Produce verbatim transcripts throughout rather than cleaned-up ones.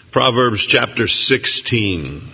Proverbs chapter sixteen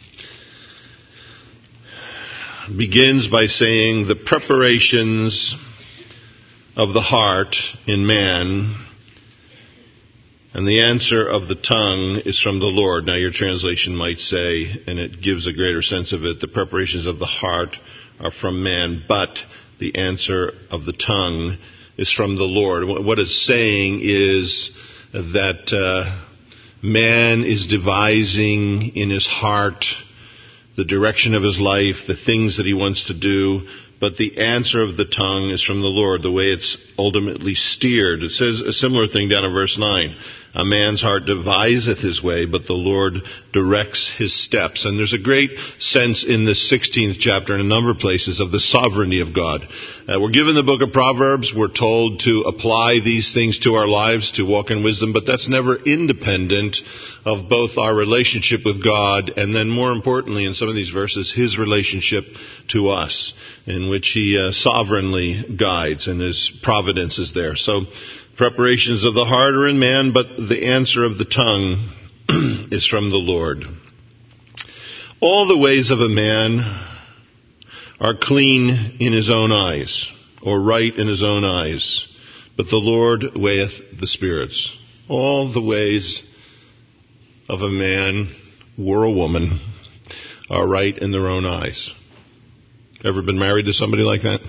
begins by saying the preparations of the heart in man and the answer of the tongue is from the Lord. Now your translation might say, and it gives a greater sense of it, the preparations of the heart are from man, but the answer of the tongue is from the Lord. What it's saying is that uh, man is devising in his heart the direction of his life, the things that he wants to do, but the answer of the tongue is from the Lord, the way it's ultimately steered. It says a similar thing down in verse nine. A man's heart deviseth his way, but the Lord directs his steps. And there's a great sense in this sixteenth chapter in a number of places of the sovereignty of God. Uh, we're given the book of Proverbs. We're told to apply these things to our lives, to walk in wisdom, but that's never independent of both our relationship with God and then more importantly in some of these verses, his relationship to us, in which he uh, sovereignly guides and his providence is there. So preparations of the heart are in man, but the answer of the tongue is from the Lord. All the ways of a man are clean in his own eyes, or right in his own eyes, but the Lord weigheth the spirits. All the ways of a man or a woman are right in their own eyes. Ever been married to somebody like that?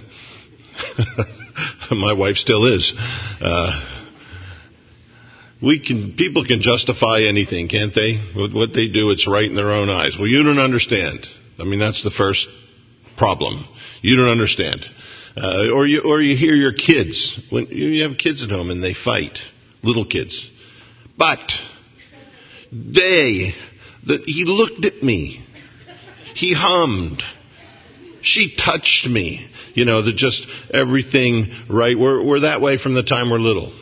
My wife still is. Uh, we can, people can justify anything, can't they? With what they do, it's right in their own eyes. Well, you don't understand. I mean, that's the first problem. You don't understand. Uh, or you, or you hear your kids, when you have kids at home and they fight, little kids. But they, that he looked at me. He hummed. She touched me. You know, that just everything right. We're, we're that way from the time we're little.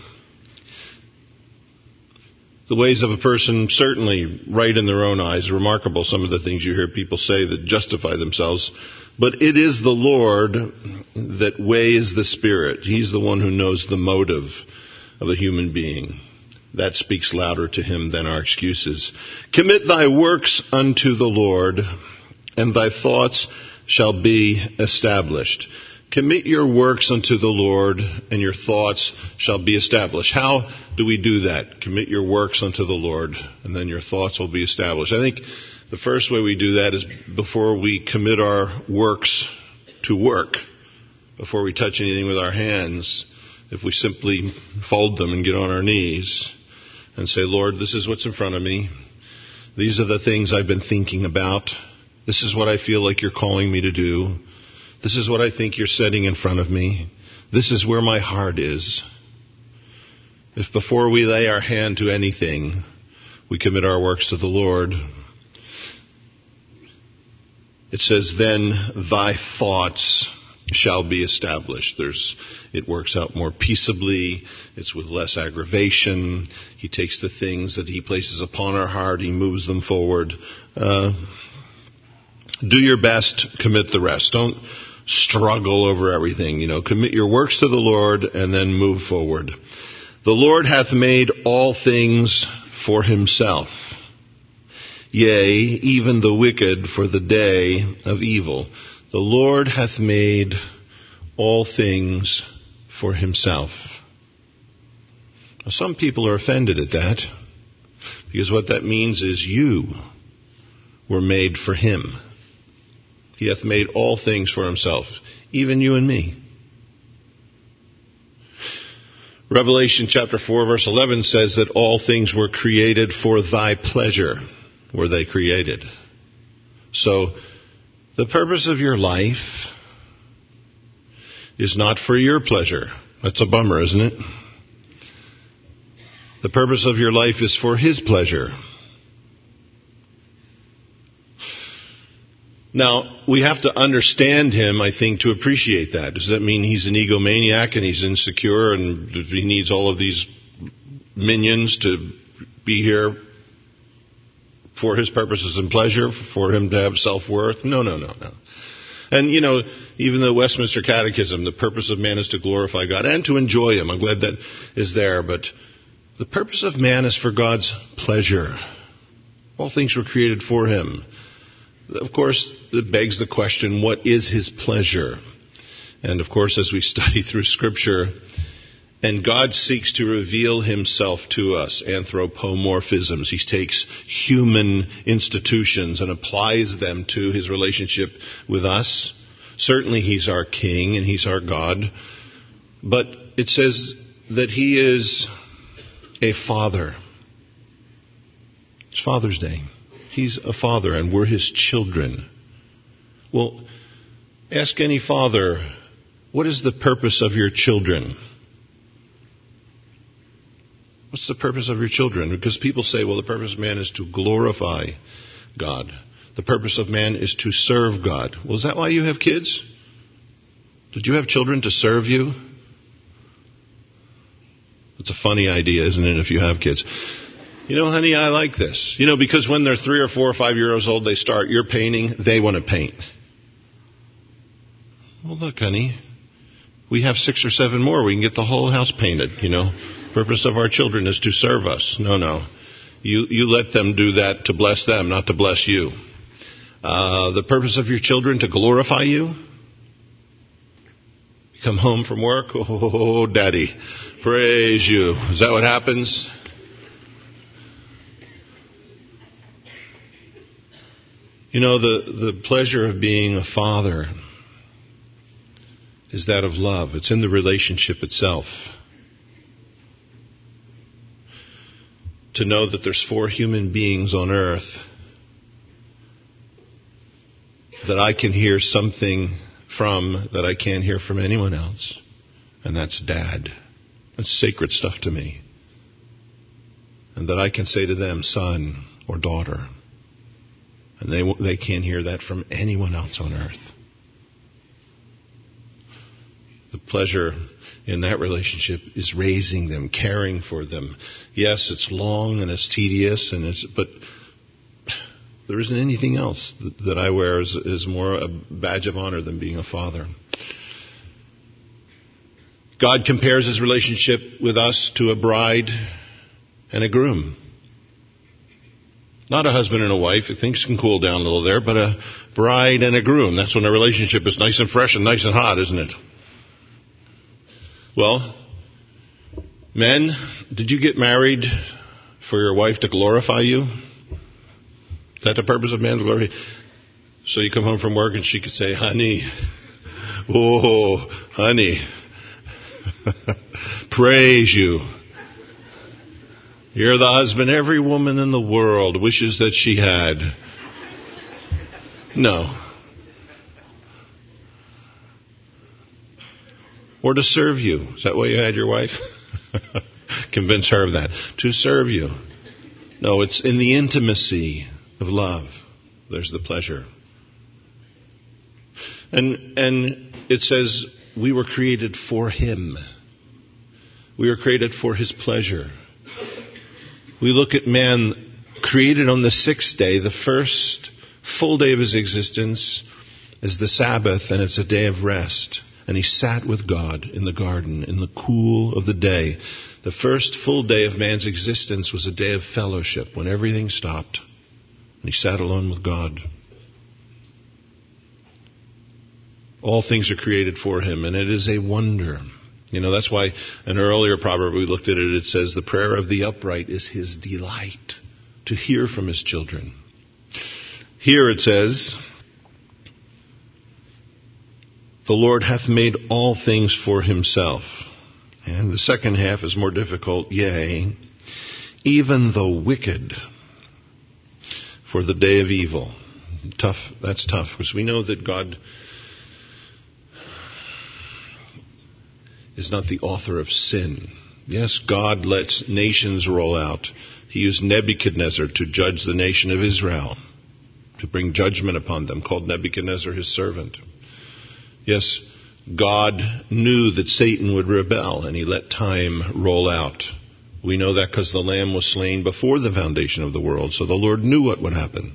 The ways of a person certainly right in their own eyes. Remarkable some of the things you hear people say that justify themselves. But it is the Lord that weighs the spirit. He's the one who knows the motive of a human being. That speaks louder to him than our excuses. Commit thy works unto the Lord, and thy thoughts shall be established. Commit your works unto the Lord, and your thoughts shall be established. How do we do that? Commit your works unto the Lord, and then your thoughts will be established. I think the first way we do that is before we commit our works to work, before we touch anything with our hands, if we simply fold them and get on our knees and say, Lord, this is what's in front of me. These are the things I've been thinking about. This is what I feel like you're calling me to do. This is what I think you're setting in front of me. This is where my heart is. If before we lay our hand to anything, we commit our works to the Lord, it says, then thy thoughts shall be established. There's, it works out more peaceably. It's with less aggravation. He takes the things that he places upon our heart. He moves them forward. Uh, do your best. Commit the rest. Don't struggle over everything. You know, commit your works to the Lord and then move forward. The Lord hath made all things for himself. Yea, even the wicked for the day of evil. The Lord hath made all things for himself. Now, some people are offended at that, because what that means is you were made for him. He hath made all things for himself, even you and me. Revelation chapter four verse eleven says that all things were created for thy pleasure, were they created. So, the purpose of your life is not for your pleasure. That's a bummer, isn't it? The purpose of your life is for his pleasure. Now, we have to understand him, I think, to appreciate that. Does that mean he's an egomaniac and he's insecure and he needs all of these minions to be here for his purposes and pleasure, for him to have self-worth? No, no, no, no. And, you know, even the Westminster Catechism, the purpose of man is to glorify God and to enjoy him. I'm glad that is there. But the purpose of man is for God's pleasure. All things were created for him. Of course, it begs the question, what is his pleasure? And of course, as we study through Scripture, and God seeks to reveal himself to us, anthropomorphisms. He takes human institutions and applies them to his relationship with us. Certainly he's our king and he's our God. But it says that he is a father. It's Father's Day. He's a father and we're his children. Well, ask any father, what is the purpose of your children? What's the purpose of your children? Because people say, well, the purpose of man is to glorify God. The purpose of man is to serve God. Well, is that why you have kids? Did you have children to serve you? It's a funny idea, isn't it, if you have kids? You know, honey, I like this. You know, because when they're three or four or five years old, they start, you're painting, they want to paint. Well, look, honey, we have six or seven more. We can get the whole house painted, you know. Purpose of our children is to serve us. No, no. You you let them do that to bless them, not to bless you. Uh, the purpose of your children to glorify you. You come home from work. Oh, Daddy, praise you. Is that what happens? You know, the, the pleasure of being a father is that of love. It's in the relationship itself. To know that there's four human beings on earth that I can hear something from that I can't hear from anyone else. And that's Dad. That's sacred stuff to me. And that I can say to them, son or daughter. And they they can't hear that from anyone else on earth. The pleasure in that relationship is raising them, caring for them. Yes, it's long and it's tedious, and it's but there isn't anything else that, that I wear is, is more a badge of honor than being a father. God compares his relationship with us to a bride and a groom. Not a husband and a wife. Things can cool down a little there, but a bride and a groom. That's when a relationship is nice and fresh and nice and hot, isn't it? Well, men, did you get married for your wife to glorify you? Is that the purpose of man to glorify? So you come home from work and she could say, honey, oh, honey, praise you. You're the husband every woman in the world wishes that she had. No. Or to serve you. Is that why you had your wife? Convince her of that. To serve you. No, it's in the intimacy of love. There's the pleasure. And and it says we were created for him. We were created for his pleasure. We look at man created on the sixth day, the first full day of his existence is the Sabbath, and it's a day of rest. And he sat with God in the garden in the cool of the day. The first full day of man's existence was a day of fellowship when everything stopped. And he sat alone with God. All things are created for him, and it is a wonder. You know, that's why an earlier proverb we looked at it, it says, the prayer of the upright is his delight, to hear from his children. Here it says, the Lord hath made all things for himself. And the second half is more difficult. Yea, even the wicked for the day of evil. Tough. That's tough because we know that God is not the author of sin. Yes, God lets nations roll out. He used Nebuchadnezzar to judge the nation of Israel, to bring judgment upon them, called Nebuchadnezzar his servant. Yes, God knew that Satan would rebel, and he let time roll out. We know that because the Lamb was slain before the foundation of the world, so the Lord knew what would happen.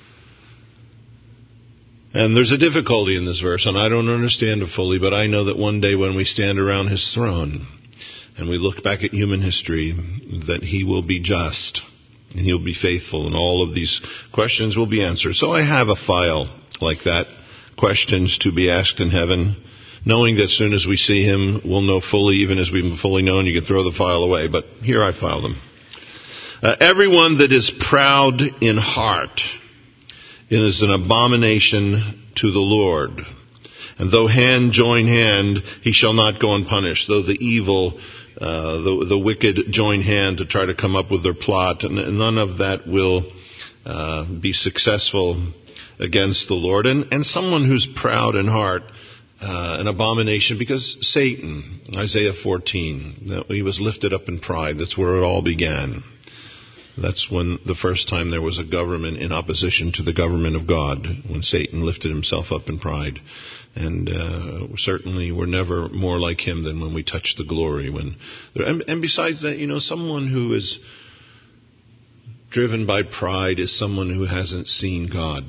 And there's a difficulty in this verse, and I don't understand it fully, but I know that one day when we stand around his throne and we look back at human history, that he will be just and he'll be faithful, and all of these questions will be answered. So I have a file like that, questions to be asked in heaven, knowing that as soon as we see him, we'll know fully, even as we've been fully known. You can throw the file away, but here I file them. Uh, everyone that is proud in heart is an abomination to the Lord. And though hand join hand, he shall not go unpunished. Though the evil, uh, the, the wicked join hand to try to come up with their plot, and, and none of that will uh, be successful against the Lord. And, and someone who's proud in heart, uh, an abomination, because Satan, Isaiah fourteen, that he was lifted up in pride. That's where it all began. That's when the first time there was a government in opposition to the government of God, when Satan lifted himself up in pride. And uh, certainly we're never more like him than when we touch the glory. When, and, and besides that, you know, someone who is driven by pride is someone who hasn't seen God.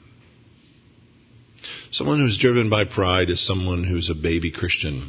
Someone who's driven by pride is someone who's a baby Christian.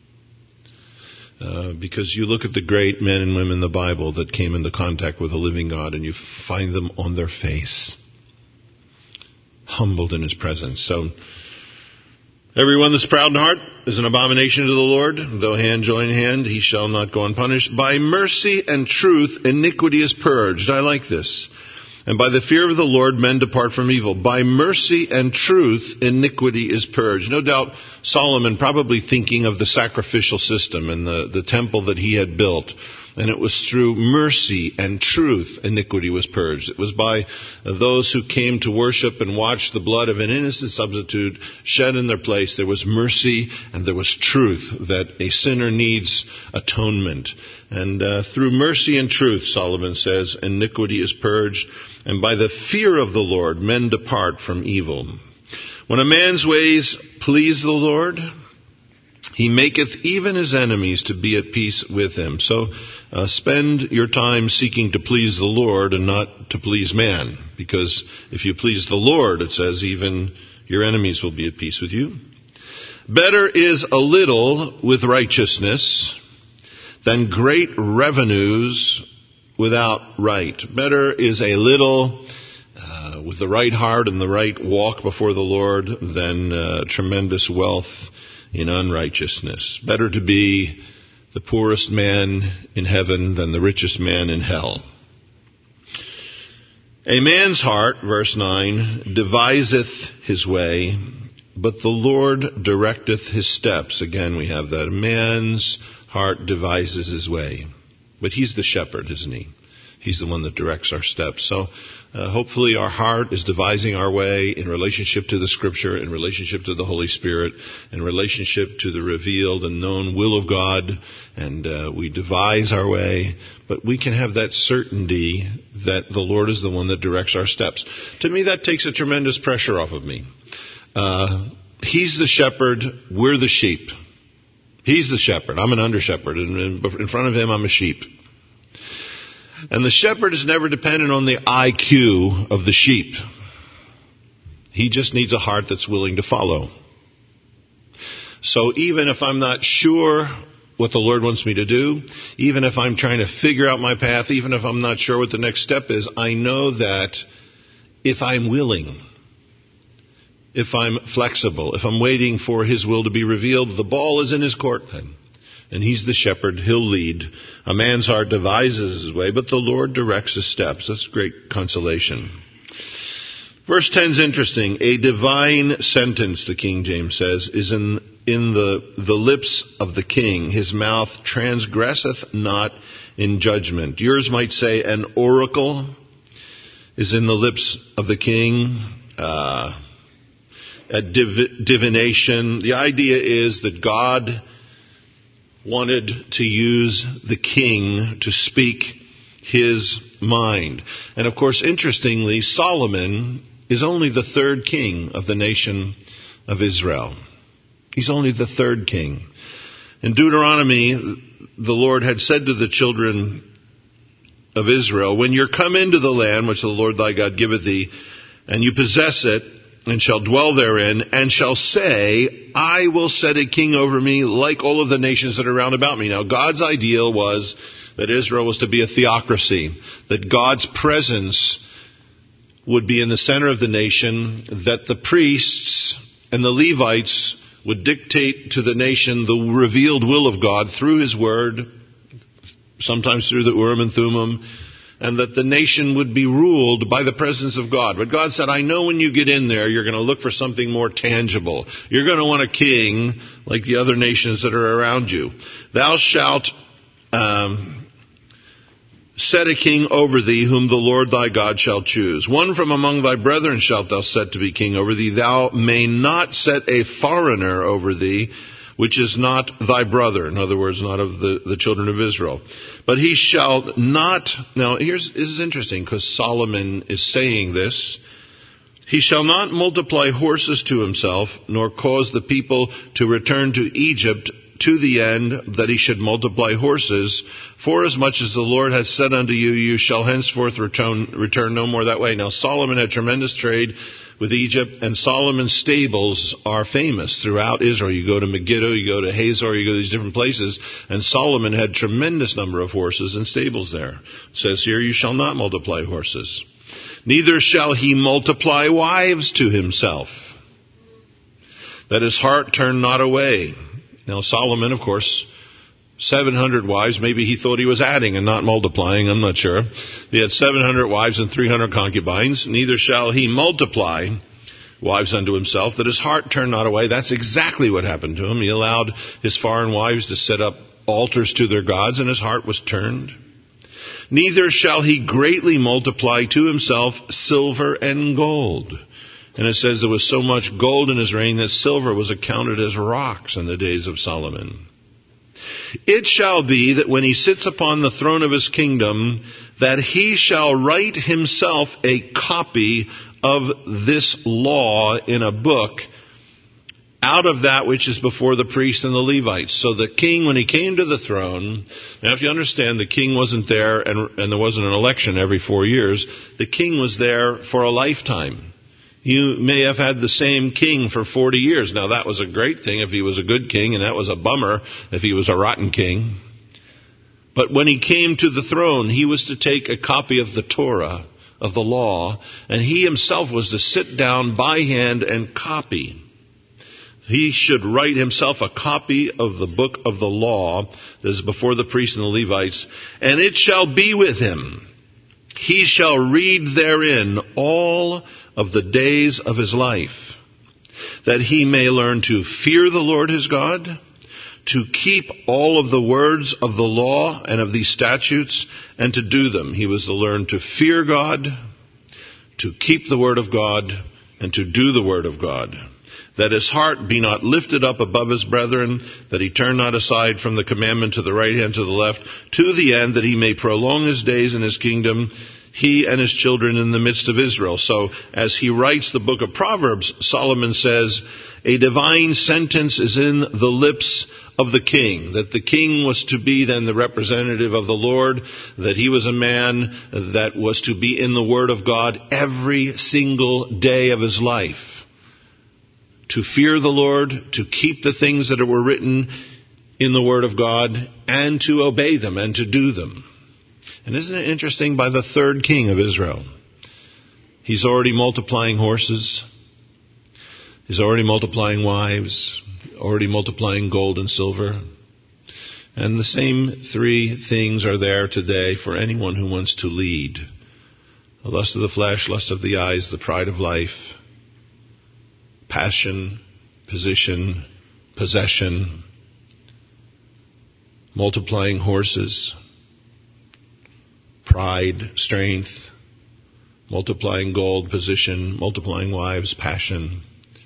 Uh, because you look at the great men and women in the Bible that came into contact with the living God, and you find them on their face, humbled in his presence. So, everyone that's proud in heart is an abomination to the Lord. Though hand join hand, he shall not go unpunished. By mercy and truth, iniquity is purged. I like this. And by the fear of the Lord, men depart from evil. By mercy and truth, iniquity is purged. No doubt Solomon probably thinking of the sacrificial system and the, the temple that he had built. And it was through mercy and truth iniquity was purged. It was by those who came to worship and watch the blood of an innocent substitute shed in their place. There was mercy and there was truth, that a sinner needs atonement. And uh, through mercy and truth, Solomon says, iniquity is purged. And by the fear of the Lord, men depart from evil. When a man's ways please the Lord, he maketh even his enemies to be at peace with him. So uh, spend your time seeking to please the Lord and not to please man. Because if you please the Lord, it says, even your enemies will be at peace with you. Better is a little with righteousness than great revenues without right. Better is a little uh, with the right heart and the right walk before the Lord than uh, tremendous wealth in unrighteousness. Better to be the poorest man in heaven than the richest man in hell. A man's heart, verse nine, deviseth his way, but the Lord directeth his steps. Again, we have that. A man's heart devises his way. But he's the shepherd, isn't he? He's the one that directs our steps. So uh, hopefully our heart is devising our way in relationship to the Scripture, in relationship to the Holy Spirit, in relationship to the revealed and known will of God. And uh, we devise our way. But we can have that certainty that the Lord is the one that directs our steps. To me, that takes a tremendous pressure off of me. Uh, he's the shepherd. We're the sheep. He's the shepherd. I'm an under-shepherd. And in front of him, I'm a sheep. And the shepherd is never dependent on the I Q of the sheep. He just needs a heart that's willing to follow. So even if I'm not sure what the Lord wants me to do, even if I'm trying to figure out my path, even if I'm not sure what the next step is, I know that if I'm willing, if I'm flexible, if I'm waiting for his will to be revealed, the ball is in his court then. And he's the shepherd, he'll lead. A man's heart devises his way, but the Lord directs his steps. That's great consolation. Verse ten is interesting. A divine sentence, the King James says, is in, in the, the lips of the king. His mouth transgresseth not in judgment. Yours might say an oracle is in the lips of the king. Uh, a div- divination. The idea is that God wanted to use the king to speak his mind. And of course, interestingly, Solomon is only the third king of the nation of Israel. He's only the third king. In Deuteronomy, the Lord had said to the children of Israel, when you're come into the land which the Lord thy God giveth thee, and you possess it, and shall dwell therein, and shall say, I will set a king over me like all of the nations that are round about me. Now, God's ideal was that Israel was to be a theocracy, that God's presence would be in the center of the nation, that the priests and the Levites would dictate to the nation the revealed will of God through His Word, sometimes through the Urim and Thummim, and that the nation would be ruled by the presence of God. But God said, I know when you get in there, you're going to look for something more tangible. You're going to want a king like the other nations that are around you. Thou shalt um, set a king over thee, whom the Lord thy God shall choose. One from among thy brethren shalt thou set to be king over thee. Thou may not set a foreigner over thee, which is not thy brother. In other words, not of the, the children of Israel. But he shall not... Now, here's this is interesting, because Solomon is saying this. He shall not multiply horses to himself, nor cause the people to return to Egypt to the end that he should multiply horses. Forasmuch as the Lord has said unto you, you shall henceforth return, return no more that way. Now, Solomon had tremendous trade with Egypt, and Solomon's stables are famous throughout Israel. You go to Megiddo, you go to Hazor, you go to these different places, and Solomon had tremendous number of horses and stables there. It says here, you shall not multiply horses. Neither shall he multiply wives to himself, that his heart turn not away. Now Solomon, of course, seven hundred wives. Maybe he thought he was adding and not multiplying. I'm not sure. He had seven hundred wives and three hundred concubines. Neither shall he multiply wives unto himself, that his heart turn not away. That's exactly what happened to him. He allowed his foreign wives to set up altars to their gods, and his heart was turned. Neither shall he greatly multiply to himself silver and gold. And it says there was so much gold in his reign that silver was accounted as rocks in the days of Solomon. It shall be that when he sits upon the throne of his kingdom, that he shall write himself a copy of this law in a book out of that which is before the priests and the Levites. So the king, when he came to the throne, now if you understand, the king wasn't there and, and there wasn't an election every four years. The king was there for a lifetime. You may have had the same king for forty years. Now that was a great thing if he was a good king, and that was a bummer if he was a rotten king. But when he came to the throne, he was to take a copy of the Torah, of the law, and he himself was to sit down by hand and copy. He should write himself a copy of the book of the law that is before the priests and the Levites, and it shall be with him. He shall read therein all of the days of his life, that he may learn to fear the Lord his God, to keep all of the words of the law and of these statutes, and to do them. He was to learn to fear God, to keep the word of God, and to do the word of God. That his heart be not lifted up above his brethren, that he turn not aside from the commandment to the right hand, to the left, to the end that he may prolong his days in his kingdom, he and his children in the midst of Israel. So as he writes the book of Proverbs, Solomon says, a divine sentence is in the lips of the king, that the king was to be then the representative of the Lord, that he was a man that was to be in the word of God every single day of his life. To fear the Lord, to keep the things that were written in the Word of God, and to obey them and to do them. And isn't it interesting, by the third king of Israel, he's already multiplying horses, he's already multiplying wives, already multiplying gold and silver. And the same three things are there today for anyone who wants to lead. The lust of the flesh, lust of the eyes, the pride of life, passion, position, possession, multiplying horses, pride, strength, multiplying gold, position, multiplying wives, passion,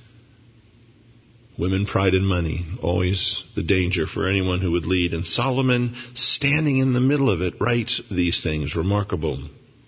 women, pride, and money. Always the danger for anyone who would lead. And Solomon, standing in the middle of it, writes these things. Remarkable.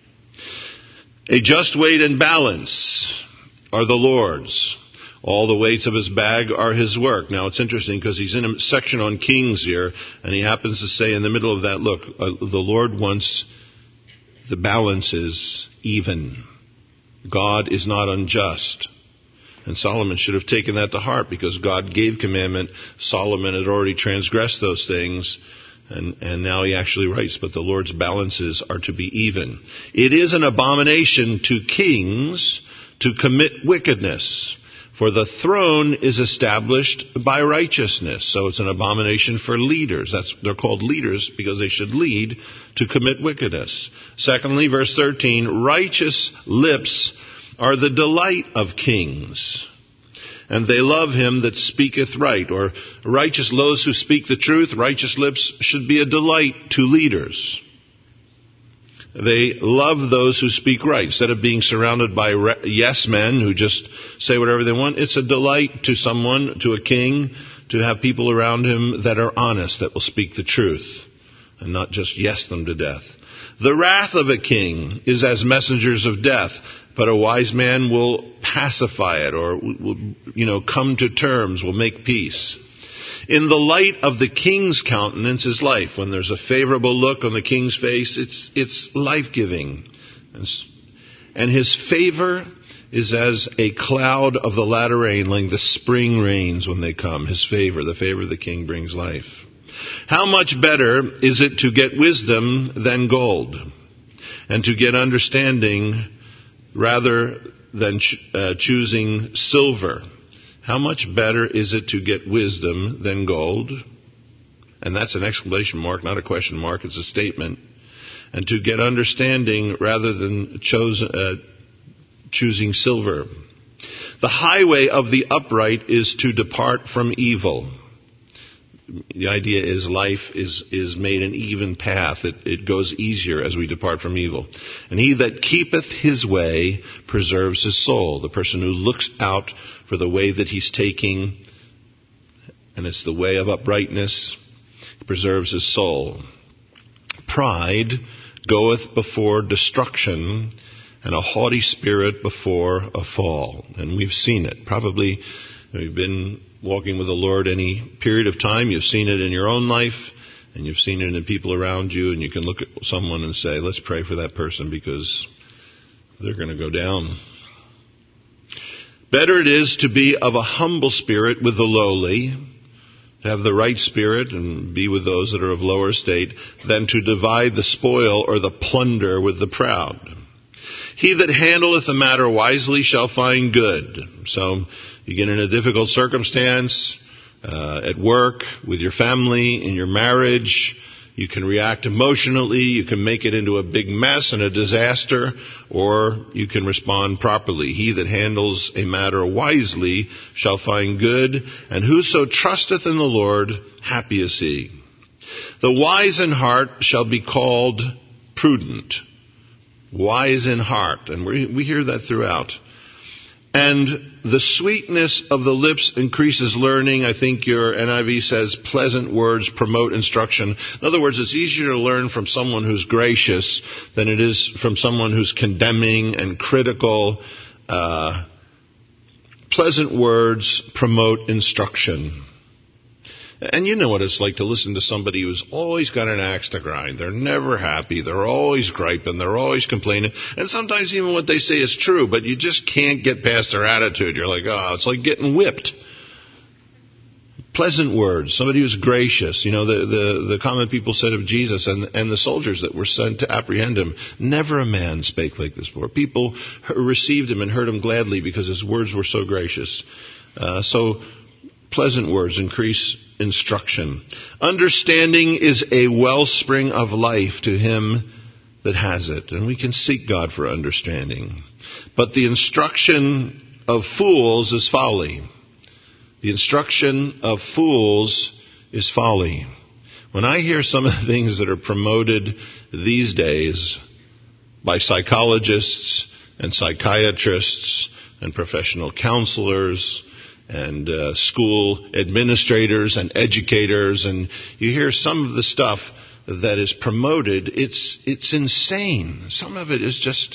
A just weight and balance are the Lord's. All the weights of his bag are his work. Now, it's interesting because he's in a section on kings here, and he happens to say in the middle of that, look, uh, the Lord wants the balances even. God is not unjust. And Solomon should have taken that to heart because God gave commandment. Solomon had already transgressed those things. And, and now he actually writes, but the Lord's balances are to be even. It is an abomination to kings to commit wickedness, for the throne is established by righteousness. So it's an abomination for leaders. That's, they're called leaders because they should lead to commit wickedness. Secondly, verse thirteen, righteous lips are the delight of kings, and they love him that speaketh right. Or righteous, those who speak the truth, righteous lips should be a delight to leaders. They love those who speak right. Instead of being surrounded by re- yes men who just say whatever they want, it's a delight to someone, to a king, to have people around him that are honest, that will speak the truth, and not just yes them to death. The wrath of a king is as messengers of death, but a wise man will pacify it, or will, you know, come to terms, will make peace. In the light of the king's countenance is life. When there's a favorable look on the king's face, it's it's life-giving. And, and his favor is as a cloud of the latter rain, like the spring rains when they come. His favor, the favor of the king brings life. How much better is it to get wisdom than gold, and to get understanding rather than ch- uh, choosing silver? How much better is it to get wisdom than gold? And that's an exclamation mark, not a question mark. It's a statement. And to get understanding rather than chose, uh, choosing silver. The highway of the upright is to depart from evil. The idea is life is, is made an even path. It, it goes easier as we depart from evil. And he that keepeth his way preserves his soul. The person who looks out for the way that he's taking, and it's the way of uprightness, preserves his soul. Pride goeth before destruction, and a haughty spirit before a fall. And we've seen it. Probably we've been walking with the Lord any period of time. You've seen it in your own life, and you've seen it in people around you, and you can look at someone and say, let's pray for that person because they're going to go down. Better it is to be of a humble spirit with the lowly, to have the right spirit and be with those that are of lower estate, than to divide the spoil or the plunder with the proud. He that handleth the matter wisely shall find good. So you get in a difficult circumstance, uh, at work, with your family, in your marriage. You can react emotionally. You can make it into a big mess and a disaster, or you can respond properly. He that handles a matter wisely shall find good, and whoso trusteth in the Lord, happy is he. The wise in heart shall be called prudent. Wise in heart. And we, we hear that throughout. And the sweetness of the lips increases learning. I think your N I V says pleasant words promote instruction. In other words, it's easier to learn from someone who's gracious than it is from someone who's condemning and critical. Uh, pleasant words promote instruction. And you know what it's like to listen to somebody who's always got an axe to grind. They're never happy. They're always griping. They're always complaining. And sometimes even what they say is true, but you just can't get past their attitude. You're like, oh, it's like getting whipped. Pleasant words. Somebody who's gracious. You know, the, the, the common people said of Jesus and, and the soldiers that were sent to apprehend him, never a man spake like this before. People received him and heard him gladly because his words were so gracious. Uh, so pleasant words increase instruction. Understanding is a wellspring of life to him that has it. And we can seek God for understanding. But the instruction of fools is folly. The instruction of fools is folly. When I hear some of the things that are promoted these days by psychologists and psychiatrists and professional counselors and uh, school administrators and educators, and you hear some of the stuff that is promoted, it's it's insane. Some of it is just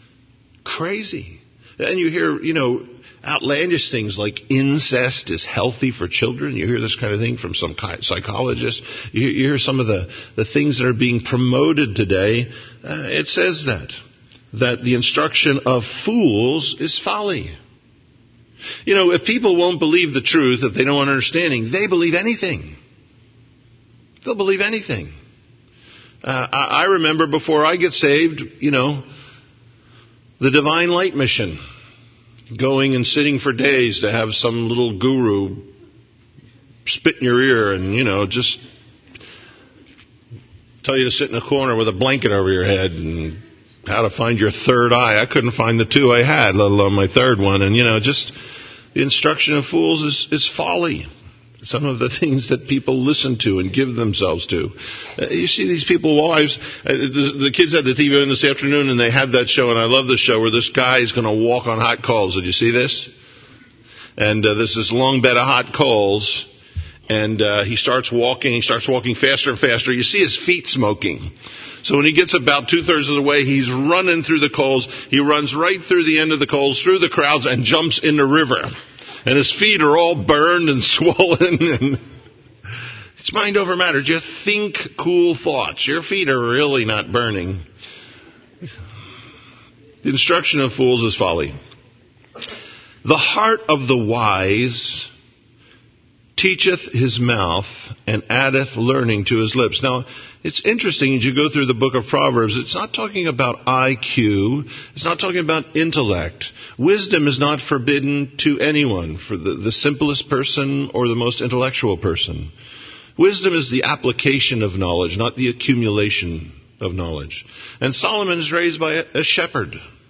crazy. And you hear, you know, outlandish things like incest is healthy for children. You hear this kind of thing from some psychologists. You, you hear some of the, the things that are being promoted today. Uh, it says that, that the instruction of fools is folly. You know, if people won't believe the truth, if they don't want understanding, they believe anything. They'll believe anything. Uh, I, I remember before I get saved, you know, the Divine Light Mission. Going and sitting for days to have some little guru spit in your ear and, you know, just tell you to sit in a corner with a blanket over your head and how to find your third eye. I couldn't find the two I had, let alone my third one. And, you know, just the instruction of fools is, is folly. Some of the things that people listen to and give themselves to. Uh, you see these people, wives, uh, the, the kids had the T V on this afternoon and they had that show, and I love the show where this guy is going to walk on hot coals. Did you see this? And uh, there's this long bed of hot coals, and uh, he starts walking, he starts walking faster and faster. You see his feet smoking. So when he gets about two-thirds of the way, he's running through the coals. He runs right through the end of the coals, through the crowds, and jumps in the river. And his feet are all burned and swollen. And it's mind over matter. Just think cool thoughts. Your feet are really not burning. The instruction of fools is folly. The heart of the wise teacheth his mouth, and addeth learning to his lips. Now, it's interesting as you go through the book of Proverbs, it's not talking about I Q, it's not talking about intellect. Wisdom is not forbidden to anyone, for the, the simplest person or the most intellectual person. Wisdom is the application of knowledge, not the accumulation of knowledge. And Solomon is raised by a, a shepherd.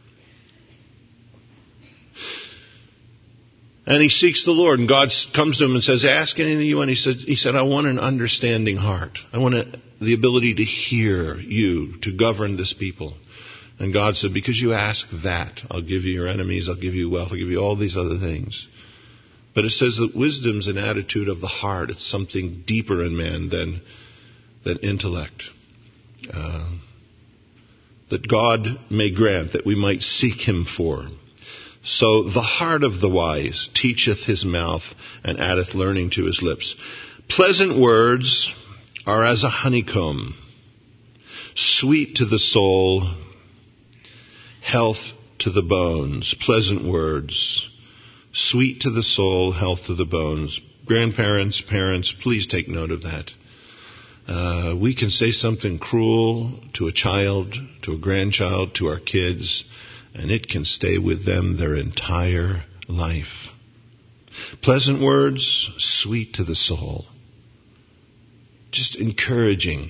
And he seeks the Lord, and God comes to him and says, ask anything you want. He said, he said, I want an understanding heart. I want a, the ability to hear you, to govern this people. And God said, because you ask that, I'll give you your enemies, I'll give you wealth, I'll give you all these other things. But it says that wisdom's an attitude of the heart. It's something deeper in man than, than intellect. Uh, that God may grant that we might seek him for. So the heart of the wise teacheth his mouth, and addeth learning to his lips. Pleasant words are as a honeycomb, sweet to the soul, health to the bones. Pleasant words, sweet to the soul, health to the bones. Grandparents, parents, please take note of that. Uh, we can say something cruel to a child, to a grandchild, to our kids, and it can stay with them their entire life. Pleasant words, sweet to the soul. Just encouraging.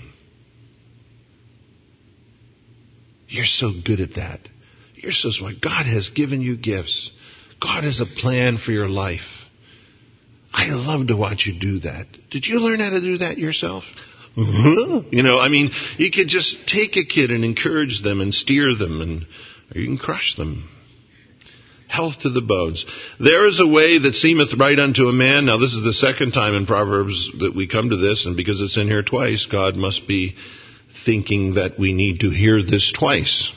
You're so good at that. You're so smart. God has given you gifts. God has a plan for your life. I love to watch you do that. Did you learn how to do that yourself? Uh-huh. You know, I mean, you could just take a kid and encourage them and steer them, and or you can crush them. Health to the bones. There is a way that seemeth right unto a man. Now, this is the second time in Proverbs that we come to this, and because it's in here twice, God must be thinking that we need to hear this twice.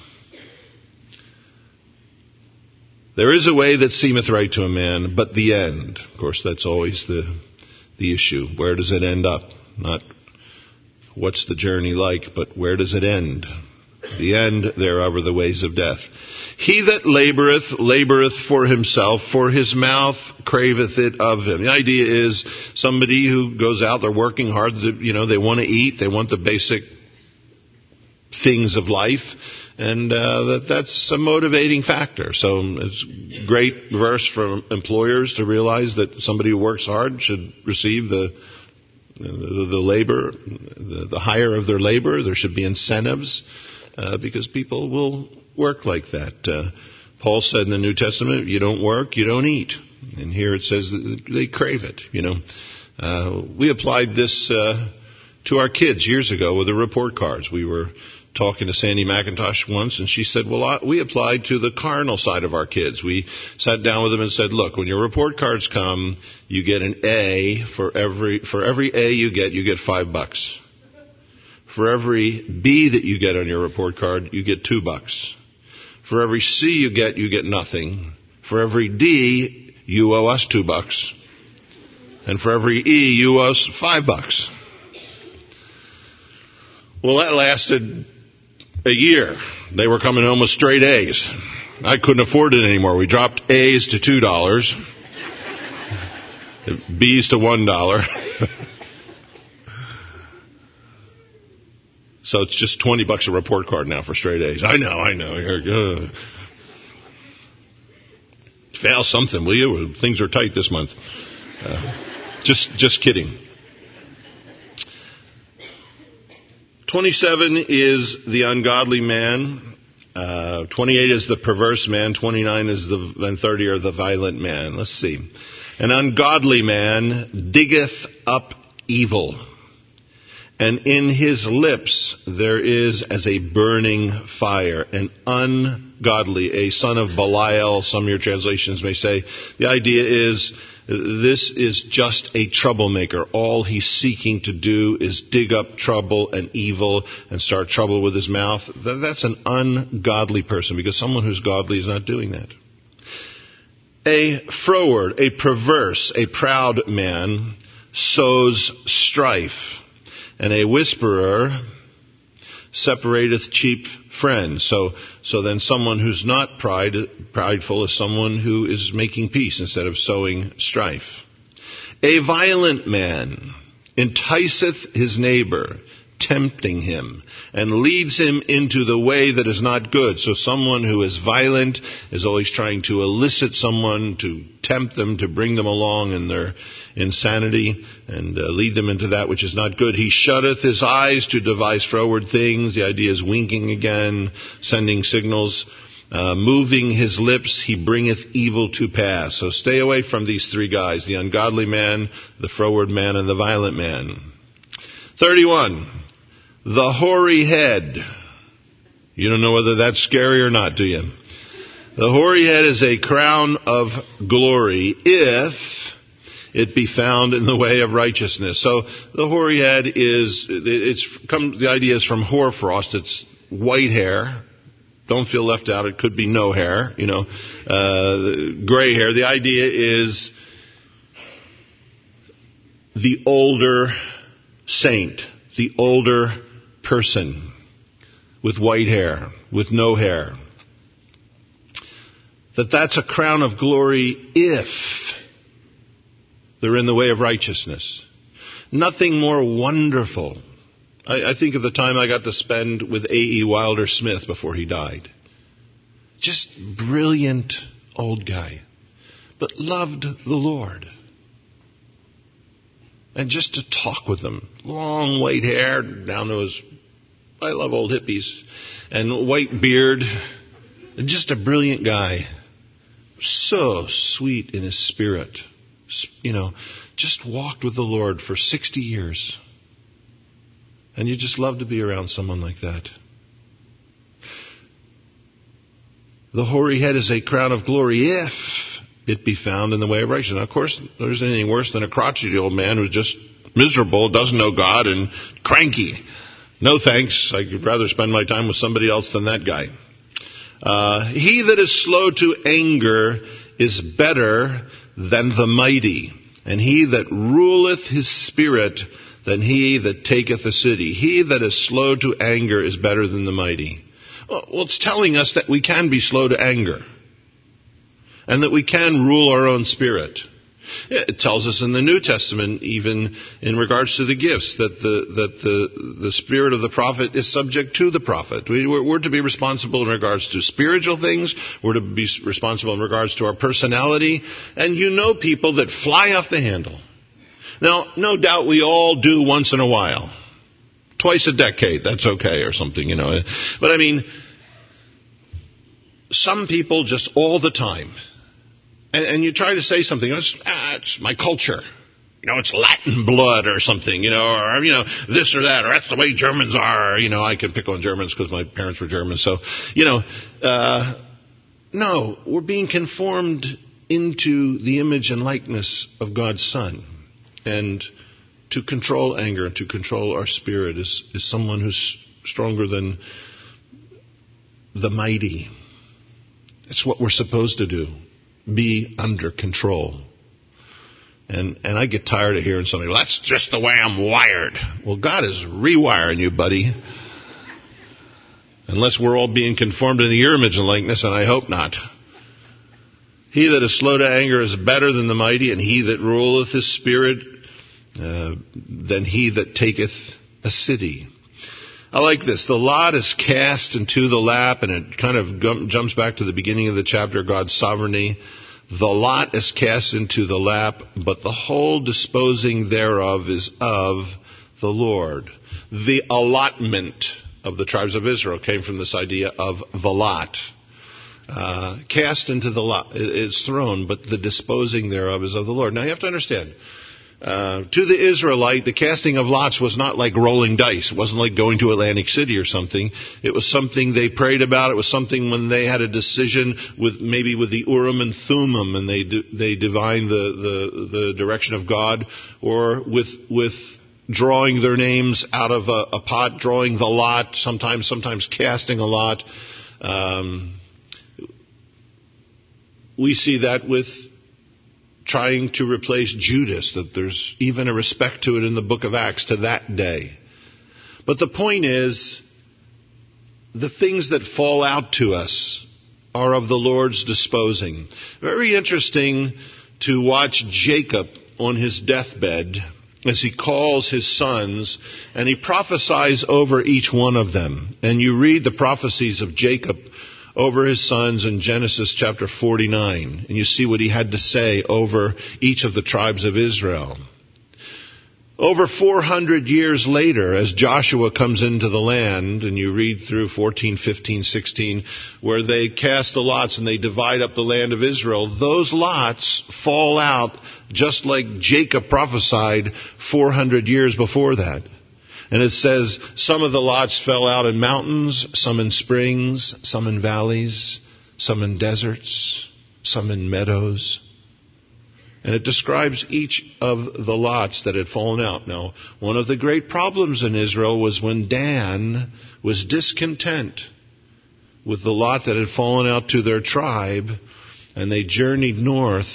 There is a way that seemeth right to a man, but the end. Of course, that's always the the issue. Where does it end up? Not what's the journey like, but where does it end? The end thereof are the ways of death. He that laboureth, laboureth for himself, for his mouth craveth it of him. The idea is somebody who goes out, they're working hard, you know, they want to eat, they want the basic things of life, and uh, that that's a motivating factor. So it's a great verse for employers to realize that somebody who works hard should receive the the, the labor, the, the hire of their labor. There should be incentives. Uh, because people will work like that. Uh, Paul said in the New Testament, you don't work, you don't eat. And here it says that they crave it, you know. Uh, we applied this uh, to our kids years ago with the report cards. We were talking to Sandy McIntosh once, and she said, well, I, we applied to the carnal side of our kids. We sat down with them and said, look, when your report cards come, you get an A. For every, for every A you get, you get five bucks. For every B that you get on your report card, you get two bucks. For every C you get, you get nothing. For every D, you owe us two bucks. And for every E, you owe us five bucks. Well, that lasted a year. They were coming home with straight A's. I couldn't afford it anymore. We dropped A's to two dollars. B's to one dollar. So it's just twenty bucks a report card now for straight A's. I know, I know. Uh, fail something, will you? Things are tight this month. Uh, just, just kidding. twenty-seven is the ungodly man. Uh, twenty-eight is the perverse man. twenty-nine is the, and thirty are the violent man. Let's see. An ungodly man diggeth up evil, and in his lips there is as a burning fire. An ungodly, a son of Belial, some of your translations may say. The idea is, this is just a troublemaker. All he's seeking to do is dig up trouble and evil and start trouble with his mouth. That's an ungodly person, because someone who's godly is not doing that. A froward, a perverse, a proud man sows strife, and a whisperer separateth cheap friends. So, so then someone who's not pride, prideful is someone who is making peace instead of sowing strife. A violent man enticeth his neighbor, tempting him, and leads him into the way that is not good. So someone who is violent is always trying to elicit someone, to tempt them, to bring them along in their insanity, and uh, lead them into that which is not good. He shutteth his eyes to devise froward things. The idea is winking again, sending signals. Uh, moving his lips, he bringeth evil to pass. So stay away from these three guys, the ungodly man, the froward man, and the violent man. thirty-one, the hoary head. You don't know whether that's scary or not, do you? The hoary head is a crown of glory if it be found in the way of righteousness. So the hoary head is, it's come, the idea is from hoarfrost. It's white hair. Don't feel left out. It could be no hair, you know, uh, gray hair. The idea is the older saint, the older person with white hair, with no hair. That that's a crown of glory if they're in the way of righteousness. Nothing more wonderful. I, I think of the time I got to spend with A E Wilder Smith before he died. Just brilliant old guy, but loved the Lord. And just to talk with him, long white hair down to his, I love old hippies, and white beard, and just a brilliant guy. So sweet in his spirit. You know, just walked with the Lord for sixty years. And you just love to be around someone like that. The hoary head is a crown of glory if it be found in the way of righteousness. Now, of course, there's anything worse than a crotchety old man who's just miserable, doesn't know God, and cranky. No thanks. I'd rather spend my time with somebody else than that guy. Uh, he that is slow to anger is better than the mighty, and he that ruleth his spirit than he that taketh a city. He that is slow to anger is better than the mighty. Well, it's telling us that we can be slow to anger, and that we can rule our own spirit. It tells us in the New Testament, even in regards to the gifts, that the that the the spirit of the prophet is subject to the prophet. We, we're, we're to be responsible in regards to spiritual things. We're to be responsible in regards to our personality. And you know people that fly off the handle. Now, no doubt we all do once in a while. Twice a decade, that's okay, or something, you know. But I mean, some people just all the time. And, and you try to say something, it's, ah, it's my culture. You know, it's Latin blood or something, you know, or, you know, this or that, or that's the way Germans are. You know, I can pick on Germans because my parents were German. So, you know, uh, no, we're being conformed into the image and likeness of God's Son. And to control anger and to control our spirit is, is someone who's stronger than the mighty. It's what we're supposed to do. Be under control. And and I get tired of hearing something, well, that's just the way I'm wired. Well, God is rewiring you, buddy. Unless we're all being conformed into your image and likeness, and I hope not. He that is slow to anger is better than the mighty, and he that ruleth his spirit uh, than he that taketh a city. I like this. The lot is cast into the lap, and it kind of gum- jumps back to the beginning of the chapter, God's sovereignty. The lot is cast into the lap, but the whole disposing thereof is of the Lord. The allotment of the tribes of Israel came from this idea of the lot. Uh, cast into the lot, it's thrown, but the disposing thereof is of the Lord. Now you have to understand, uh, to the Israelite, the casting of lots was not like rolling dice. It wasn't like going to Atlantic City or something. It was something they prayed about. It was something when they had a decision with, maybe with the Urim and Thummim, and they they divined the, the, the direction of God, or with, with drawing their names out of a, a pot, drawing the lot, sometimes, sometimes casting a lot. Um, We see that with trying to replace Judas, that there's even a respect to it in the book of Acts to that day. But the point is, the things that fall out to us are of the Lord's disposing. Very interesting to watch Jacob on his deathbed as he calls his sons, and he prophesies over each one of them. And you read the prophecies of Jacob over his sons in Genesis chapter forty-nine. And you see what he had to say over each of the tribes of Israel. Over four hundred years later, as Joshua comes into the land, and you read through fourteen, fifteen, sixteen, where they cast the lots and they divide up the land of Israel, those lots fall out just like Jacob prophesied four hundred years before that. And it says some of the lots fell out in mountains, some in springs, some in valleys, some in deserts, some in meadows. And it describes each of the lots that had fallen out. Now, one of the great problems in Israel was when Dan was discontent with the lot that had fallen out to their tribe, and they journeyed north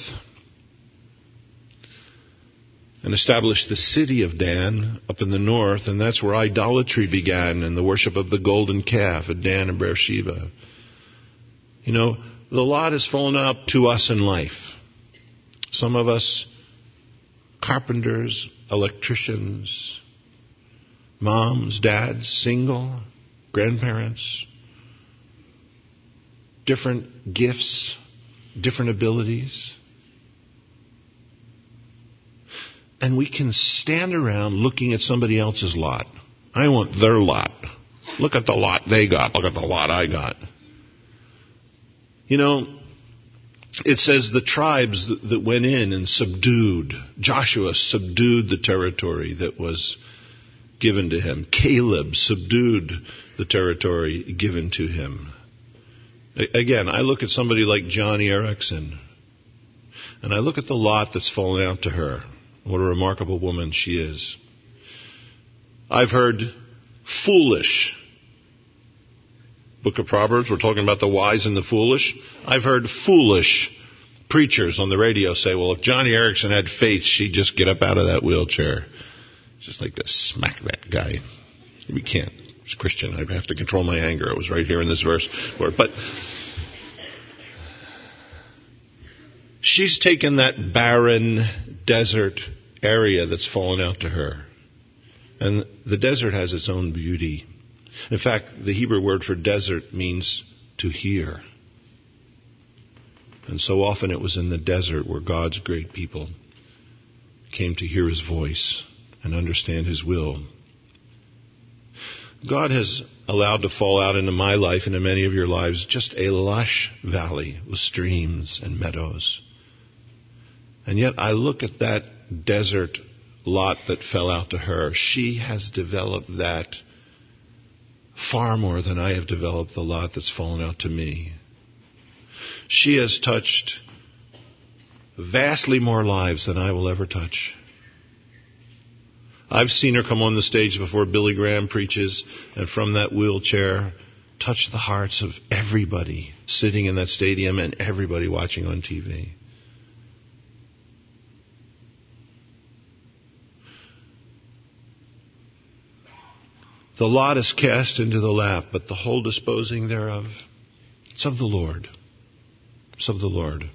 and established the city of Dan up in the north, and that's where idolatry began and the worship of the golden calf at Dan and Beersheba. You know, the lot has fallen out to us in life. Some of us, carpenters, electricians, moms, dads, single, grandparents, different gifts, different abilities. And we can stand around looking at somebody else's lot. I want their lot. Look at the lot they got. Look at the lot I got. You know, it says the tribes that, that went in and subdued. Joshua subdued the territory that was given to him. Caleb subdued the territory given to him. A- again, I look at somebody like Joni Eareckson, and I look at the lot that's fallen out to her. What a remarkable woman she is. I've heard foolish. Book of Proverbs, we're talking about the wise and the foolish. I've heard foolish preachers on the radio say, well, if Joni Eareckson had faith, she'd just get up out of that wheelchair. Just like to smack that guy. We can't. It's Christian. I have to control my anger. It was right here in this verse. But she's taken that barren desert area that's fallen out to her. And the desert has its own beauty. In fact, the Hebrew word for desert means to hear. And so often it was in the desert where God's great people came to hear His voice and understand His will. God has allowed to fall out into my life and in many of your lives just a lush valley with streams and meadows. And yet I look at that desert lot that fell out to her. She has developed that far more than I have developed the lot that's fallen out to me. She has touched vastly more lives than I will ever touch. I've seen her come on the stage before Billy Graham preaches, and from that wheelchair touch the hearts of everybody sitting in that stadium and everybody watching on T V. The lot is cast into the lap, but the whole disposing thereof, it's of the Lord. It's of the Lord.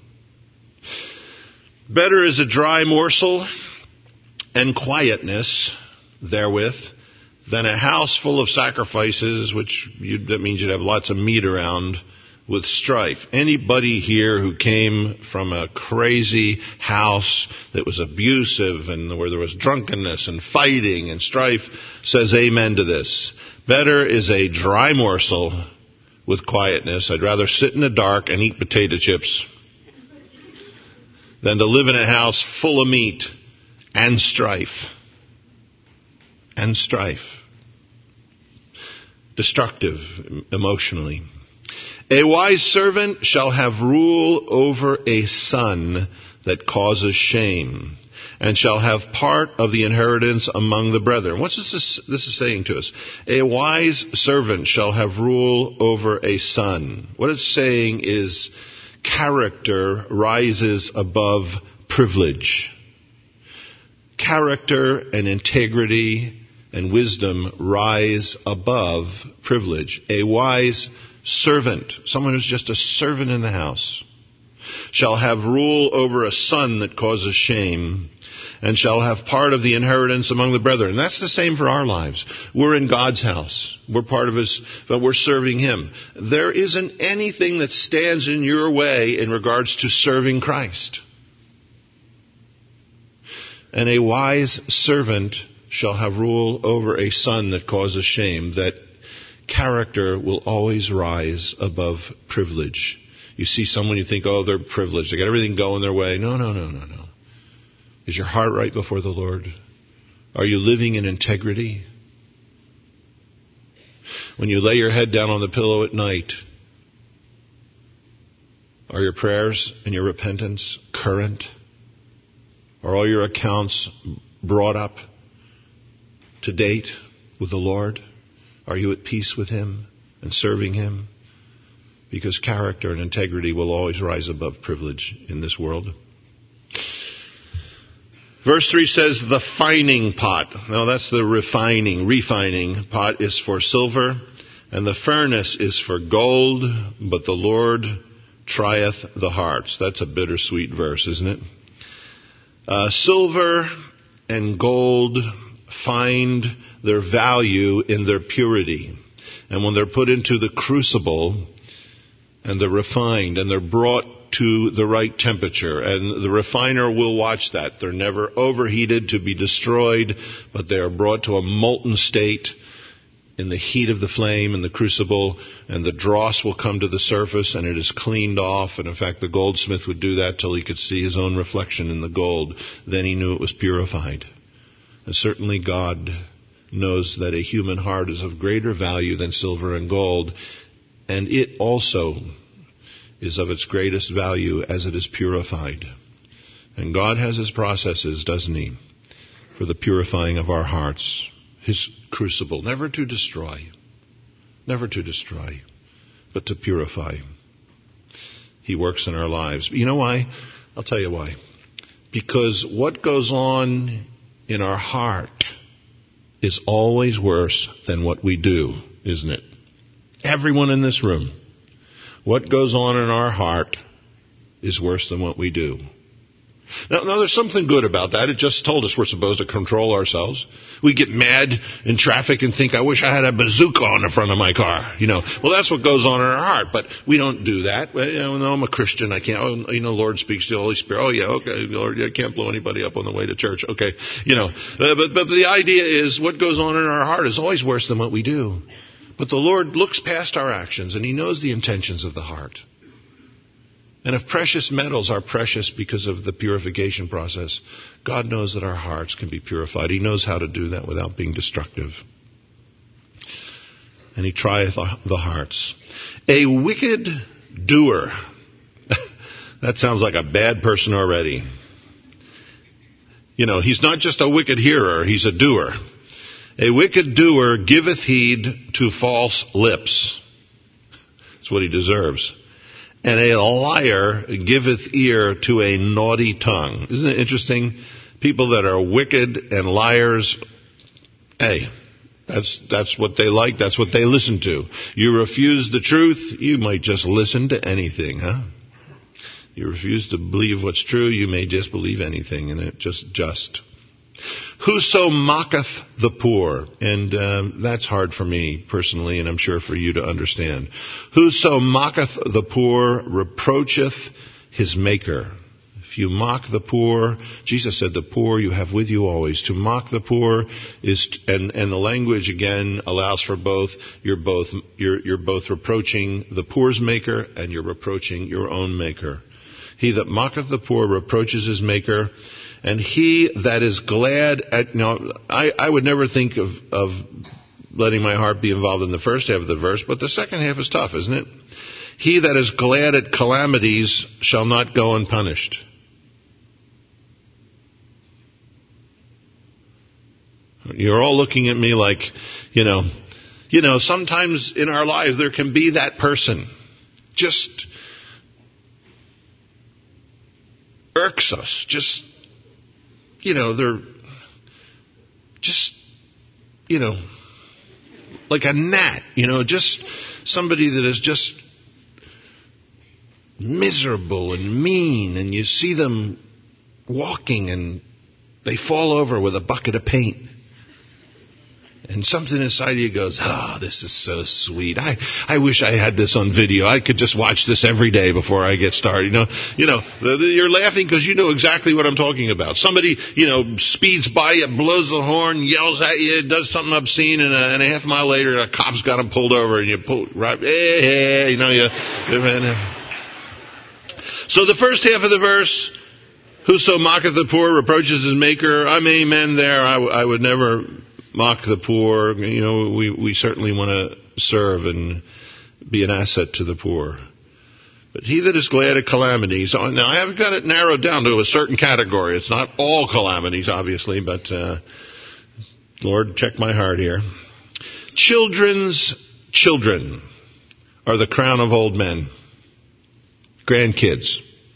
Better is a dry morsel and quietness therewith than a house full of sacrifices, which you, that means you'd have lots of meat around, with strife. Anybody here who came from a crazy house that was abusive and where there was drunkenness and fighting and strife says amen to this. Better is a dry morsel with quietness. I'd rather sit in the dark and eat potato chips than to live in a house full of meat and strife. And strife. Destructive emotionally. A wise servant shall have rule over a son that causes shame, and shall have part of the inheritance among the brethren. What's this, this is saying to us? A wise servant shall have rule over a son. What it's saying is character rises above privilege. Character and integrity and wisdom rise above privilege. A wise servant, someone who's just a servant in the house, shall have rule over a son that causes shame, and shall have part of the inheritance among the brethren. And that's the same for our lives. We're in God's house. We're part of His, but we're serving Him. There isn't anything that stands in your way in regards to serving Christ. And a wise servant shall have rule over a son that causes shame, that character will always rise above privilege. You see someone, you think, oh, they're privileged. They got everything going their way. No, no, no, no, no. Is your heart right before the Lord? Are you living in integrity? When you lay your head down on the pillow at night, are your prayers and your repentance current? Are all your accounts brought up to date with the Lord? Are you at peace with Him and serving Him? Because character and integrity will always rise above privilege in this world. Verse three says, the fining pot. Now that's the refining, refining pot is for silver, and the furnace is for gold, but the Lord trieth the hearts. That's a bittersweet verse, isn't it? Uh, silver and gold find their value in their purity. And when they're put into the crucible and they're refined and they're brought to the right temperature, and the refiner will watch that. They're never overheated to be destroyed, but they are brought to a molten state in the heat of the flame in the crucible, and the dross will come to the surface and it is cleaned off. And in fact, the goldsmith would do that till he could see his own reflection in the gold. Then he knew it was purified. And certainly God knows that a human heart is of greater value than silver and gold, and it also is of its greatest value as it is purified. And God has His processes, doesn't He, for the purifying of our hearts. His crucible, never to destroy, never to destroy, but to purify. He works in our lives. You know why? I'll tell you why. Because what goes on in our heart is always worse than what we do, isn't it? Everyone in this room. What goes on in our heart is worse than what we do. Now, now, there's something good about that. It just told us we're supposed to control ourselves. We get mad in traffic and think, I wish I had a bazooka on the front of my car. You know, well, that's what goes on in our heart. But we don't do that. Well, you know, no, I'm a Christian. I can't, oh, you know, Lord speaks to the Holy Spirit. Oh, yeah, okay, Lord, I can't blow anybody up on the way to church. Okay, you know. Uh, but, but the idea is what goes on in our heart is always worse than what we do. But the Lord looks past our actions, and He knows the intentions of the heart. And if precious metals are precious because of the purification process, God knows that our hearts can be purified. He knows how to do that without being destructive. And He trieth the hearts. A wicked doer. That sounds like a bad person already. You know, he's not just a wicked hearer, he's a doer. A wicked doer giveth heed to false lips. That's what he deserves. And a liar giveth ear to a naughty tongue. Isn't it interesting? People that are wicked and liars, hey, that's that's what they like, that's what they listen to. You refuse the truth, you might just listen to anything, huh? You refuse to believe what's true, you may just believe anything, and it just just. Whoso mocketh the poor, and um, that's hard for me personally, and I'm sure for you to understand. Whoso mocketh the poor reproacheth his Maker. If you mock the poor, Jesus said, the poor you have with you always. To mock the poor is, and, and the language again allows for both. You're both, you're, you're both reproaching the poor's Maker and you're reproaching your own Maker. He that mocketh the poor reproaches his Maker, and he that is glad at, now, I, I would never think of, of letting my heart be involved in the first half of the verse, but the second half is tough, isn't it? He that is glad at calamities shall not go unpunished. You're all looking at me like, you know, you know, sometimes in our lives there can be that person. Just irks us. Just, you know, they're just, you know, like a gnat, you know, just somebody that is just miserable and mean, and you see them walking and they fall over with a bucket of paint. And something inside you goes, ah, oh, this is so sweet. I, I wish I had this on video. I could just watch this every day before I get started. You know, you know, the, the, you're laughing because you know exactly what I'm talking about. Somebody, you know, speeds by you, blows the horn, yells at you, does something obscene, and a, and a half mile later, a cop's got him pulled over, and you pull right, hey, hey, you know, you. So the first half of the verse, whoso mocketh the poor reproaches his Maker. I'm amen there. I, w- I would never mock the poor. You know, we, we certainly want to serve and be an asset to the poor. But he that is glad at calamities. Now, I haven't got it narrowed down to a certain category. It's not all calamities, obviously, but uh, Lord, check my heart here. Children's children are the crown of old men. Grandkids.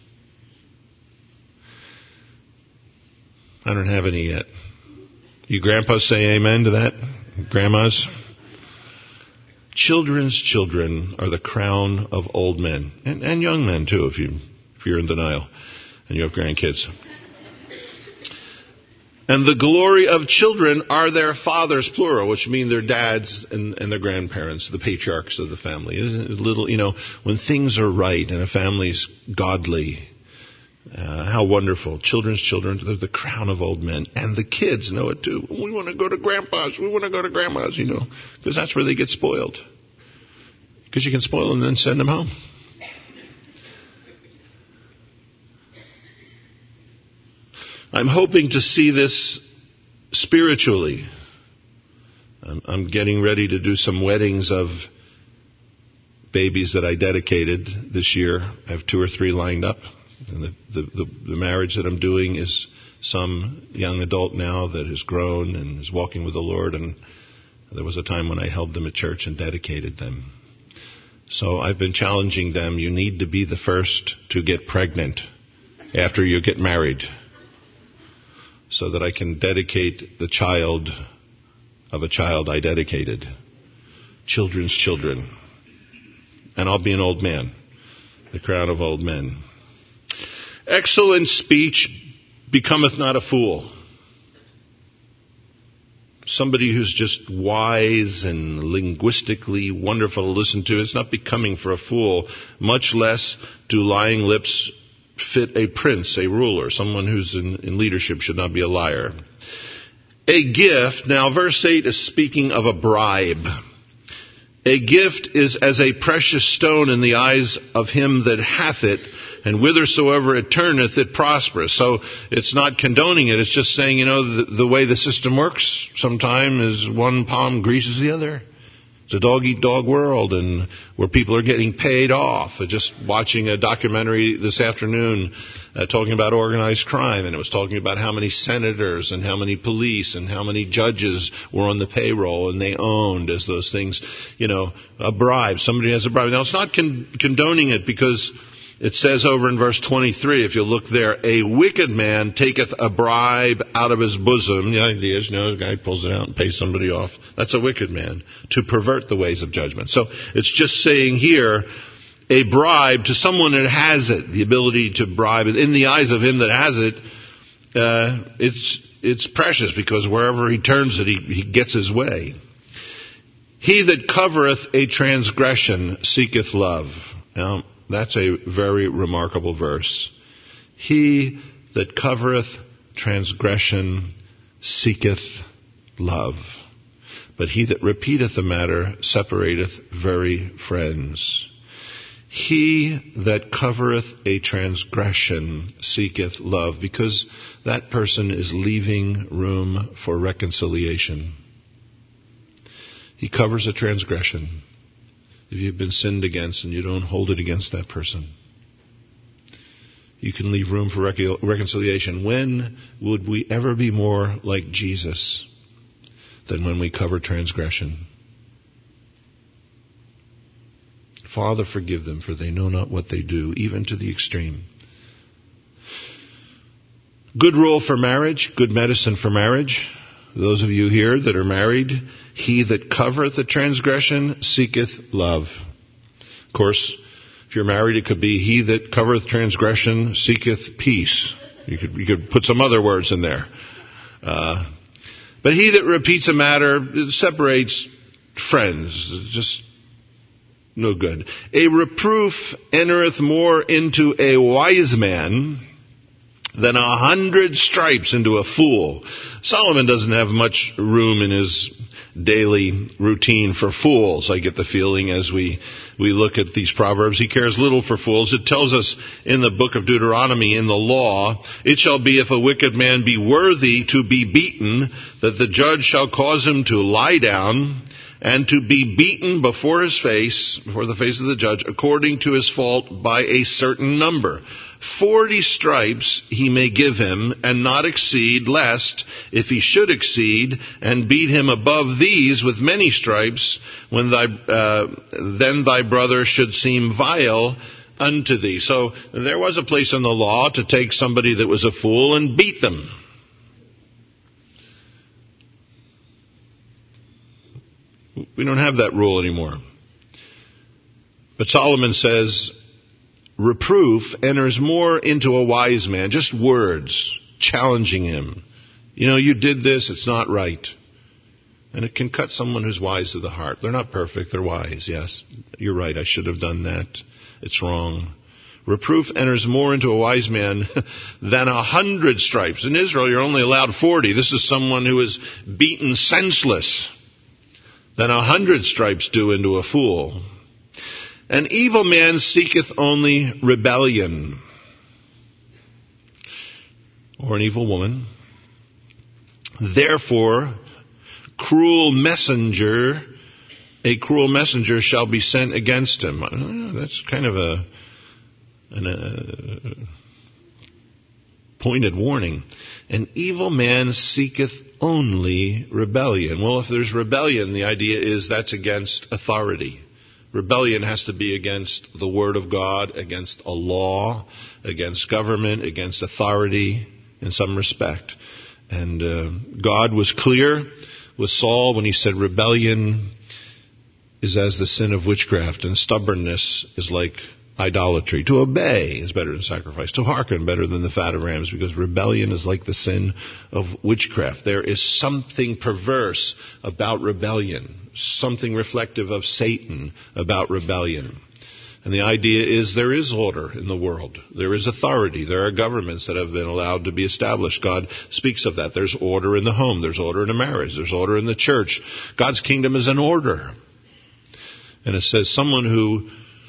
I don't have any yet. You grandpas say amen to that? Grandmas? Children's children are the crown of old men. And, and young men too, if, you, if you're in denial and you have grandkids. And the glory of children are their fathers, plural, which mean their dads and, and their grandparents, the patriarchs of the family. Isn't it little, you know, when things are right and a family's godly, Uh, how wonderful. Children's children, they're the crown of old men. And the kids know it too. We want to go to grandpa's. We want to go to grandma's, you know, because that's where they get spoiled. Because you can spoil them and then send them home. I'm hoping to see this spiritually. I'm, I'm getting ready to do some weddings of babies that I dedicated this year. I have two or three lined up. And the, the, the, the marriage that I'm doing is some young adult now that has grown and is walking with the Lord. And there was a time when I held them at church and dedicated them. So I've been challenging them. You need to be the first to get pregnant after you get married, so that I can dedicate the child of a child I dedicated. Children's children. And I'll be an old man, the crown of old men. Excellent speech becometh not a fool. Somebody who's just wise and linguistically wonderful to listen to is not becoming for a fool, much less do lying lips fit a prince, a ruler. Someone who's in, in leadership should not be a liar. A gift, now verse eight is speaking of a bribe. A gift is as a precious stone in the eyes of him that hath it, and whithersoever it turneth, it prospereth. So it's not condoning it. It's just saying, you know, the, the way the system works sometimes is one palm greases the other. It's a dog-eat-dog world, and where people are getting paid off. Just watching a documentary this afternoon uh, talking about organized crime, and it was talking about how many senators and how many police and how many judges were on the payroll, and they owned as those things, you know, a bribe. Somebody has a bribe. Now, it's not con- condoning it, because it says over in verse twenty-three, if you look there, a wicked man taketh a bribe out of his bosom. The idea is, you know, the guy pulls it out and pays somebody off. That's a wicked man, to pervert the ways of judgment. So it's just saying here, a bribe to someone that has it, the ability to bribe it. In the eyes of him that has it, uh, it's it's precious because wherever he turns it, he, he gets his way. He that covereth a transgression seeketh love. Now, that's a very remarkable verse. He that covereth transgression seeketh love. But he that repeateth the matter separateth very friends. He that covereth a transgression seeketh love, because that person is leaving room for reconciliation. He covers a transgression. If you've been sinned against and you don't hold it against that person, you can leave room for rec- reconciliation. When would we ever be more like Jesus than when we cover transgression? Father, forgive them, for they know not what they do, even to the extreme. Good rule for marriage, good medicine for marriage. Those of you here that are married, he that covereth a transgression seeketh love. Of course, if you're married, it could be he that covereth transgression seeketh peace. You could, you could put some other words in there. Uh, but he that repeats a matter separates friends. It's just no good. A reproof entereth more into a wise man than a hundred stripes into a fool. Solomon doesn't have much room in his daily routine for fools, I get the feeling, as we, we look at these Proverbs. He cares little for fools. It tells us in the book of Deuteronomy, in the law, it shall be if a wicked man be worthy to be beaten, that the judge shall cause him to lie down, and to be beaten before his face, before the face of the judge, according to his fault by a certain number. Forty stripes he may give him, and not exceed, lest, if he should exceed, and beat him above these with many stripes, when thy, uh, then thy brother should seem vile unto thee. So there was a place in the law to take somebody that was a fool and beat them. We don't have that rule anymore. But Solomon says, reproof enters more into a wise man. Just words challenging him. You know, you did this, it's not right. And it can cut someone who's wise to the heart. They're not perfect, they're wise, yes. You're right, I should have done that. It's wrong. Reproof enters more into a wise man than a hundred stripes. In Israel, you're only allowed forty. This is someone who is beaten senseless. Than a hundred stripes do into a fool. An evil man seeketh only rebellion. Or an evil woman. Therefore, cruel messenger, a cruel messenger shall be sent against him. Uh, that's kind of a, an, a pointed warning. An evil man seeketh only rebellion. Well, if there's rebellion, the idea is that's against authority. Rebellion has to be against the Word of God, against a law, against government, against authority in some respect. And uh, God was clear with Saul when he said rebellion is as the sin of witchcraft, and stubbornness is like idolatry. To obey is better than sacrifice. To hearken better than the fat of rams, because rebellion is like the sin of witchcraft. There is something perverse about rebellion, something reflective of Satan about rebellion. And the idea is there is order in the world. There is authority. There are governments that have been allowed to be established. God speaks of that. There's order in the home. There's order in a marriage. There's order in the church. God's kingdom is an order. And it says someone who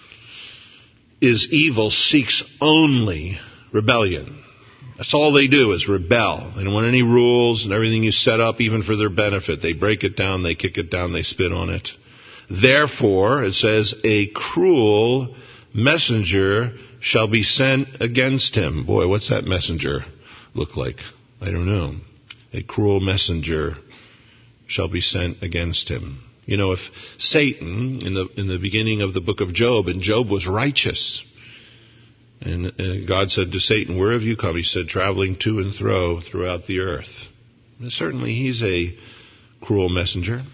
is evil seeks only rebellion. That's all they do is rebel. They don't want any rules and everything you set up, even for their benefit. They break it down, they kick it down, they spit on it. Therefore, it says, a cruel messenger shall be sent against him. Boy, what's that messenger look like? I don't know. A cruel messenger shall be sent against him. You know, if Satan, in the in the beginning of the book of Job, and Job was righteous, and uh, God said to Satan, where have you come? He said, traveling to and fro throughout the earth. And certainly he's a cruel messenger.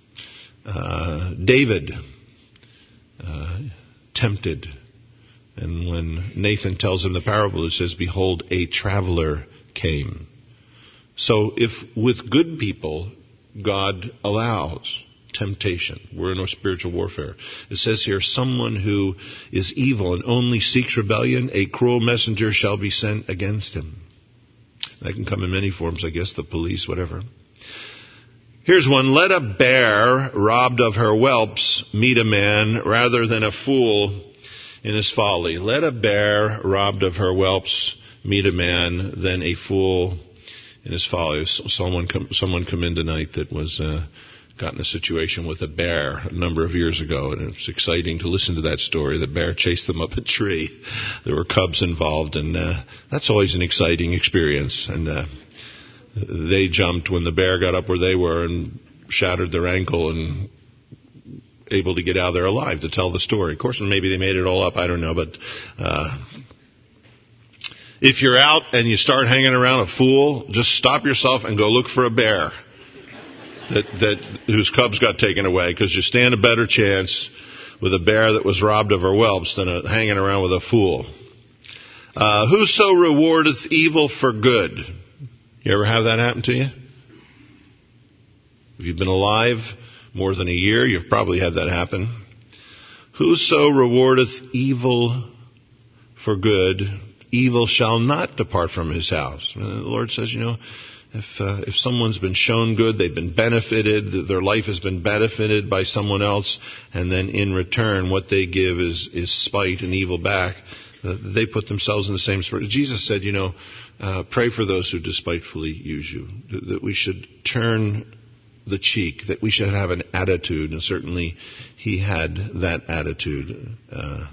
Uh, David, uh, tempted. And when Nathan tells him the parable, it says, behold, a traveler came. So if with good people, God allows temptation, we're in our spiritual warfare. It says here, someone who is evil and only seeks rebellion, a cruel messenger shall be sent against him. That can come in many forms, I guess, the police, whatever. Here's one. Let a bear robbed of her whelps meet a man rather than a fool in his folly. Let a bear robbed of her whelps meet a man than a fool in his folly. Someone come, someone come in tonight that was uh, got in a situation with a bear a number of years ago, and it's exciting to listen to that story. The bear chased them up a tree. There were cubs involved, and uh, that's always an exciting experience. And uh, they jumped when the bear got up where they were and shattered their ankle and able to get out of there alive to tell the story. Of course, maybe they made it all up. I don't know, but uh, if you're out and you start hanging around a fool, just stop yourself and go look for a bear that, that whose cubs got taken away, because you stand a better chance with a bear that was robbed of her whelps than a, hanging around with a fool. Uh, whoso rewardeth evil for good. You ever have that happen to you? If you've been alive more than a year, you've probably had that happen. Whoso rewardeth evil for good, evil shall not depart from his house. And the Lord says, you know, if uh, if someone's been shown good, they've been benefited, their life has been benefited by someone else, and then in return what they give is, is spite and evil back, uh, they put themselves in the same spirit. Jesus said, you know, uh, pray for those who despitefully use you, that, that we should turn the cheek, that we should have an attitude, and certainly he had that attitude. Uh,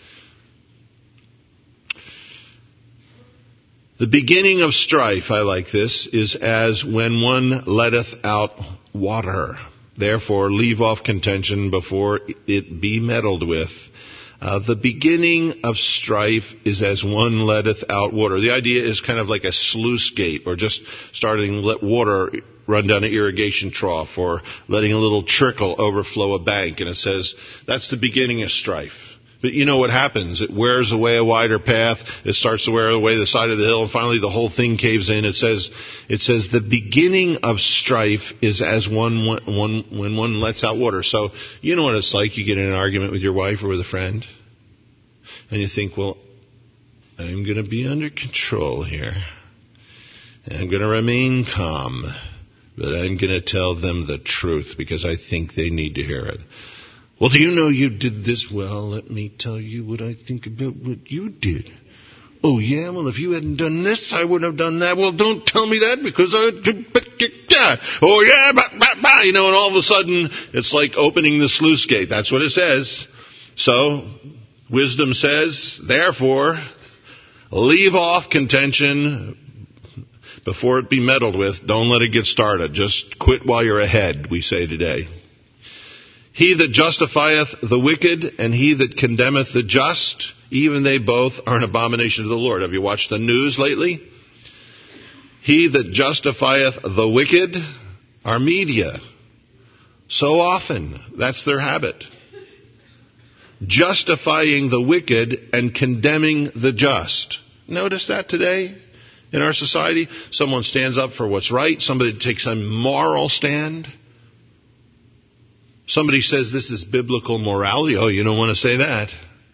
The beginning of strife, I like this, is as when one letteth out water. Therefore, leave off contention before it be meddled with. Uh, the beginning of strife is as one letteth out water. The idea is kind of like a sluice gate, or just starting to let water run down an irrigation trough, or letting a little trickle overflow a bank. And it says that's the beginning of strife. But you know what happens? It wears away a wider path. It starts to wear away the side of the hill, and finally the whole thing caves in. It says, it says the beginning of strife is as one, one when one lets out water. So you know what it's like. You get in an argument with your wife or with a friend, and you think, well, I'm going to be under control here. I'm going to remain calm, but I'm going to tell them the truth because I think they need to hear it. Well, do you know you did this? Well, let me tell you what I think about what you did. Oh, yeah? Well, if you hadn't done this, I wouldn't have done that. Well, don't tell me that because I... Oh, yeah, bah, bah, bah. You know, and all of a sudden, it's like opening the sluice gate. That's what it says. So, wisdom says, therefore, leave off contention before it be meddled with. Don't let it get started. Just quit while you're ahead, we say today. He that justifieth the wicked and he that condemneth the just, even they both are an abomination to the Lord. Have you watched the news lately? He that justifieth the wicked are media. So often, that's their habit. Justifying the wicked and condemning the just. Notice that today in our society? Someone stands up for what's right. Somebody takes a moral stand. Somebody says this is biblical morality. Oh, you don't want to say that.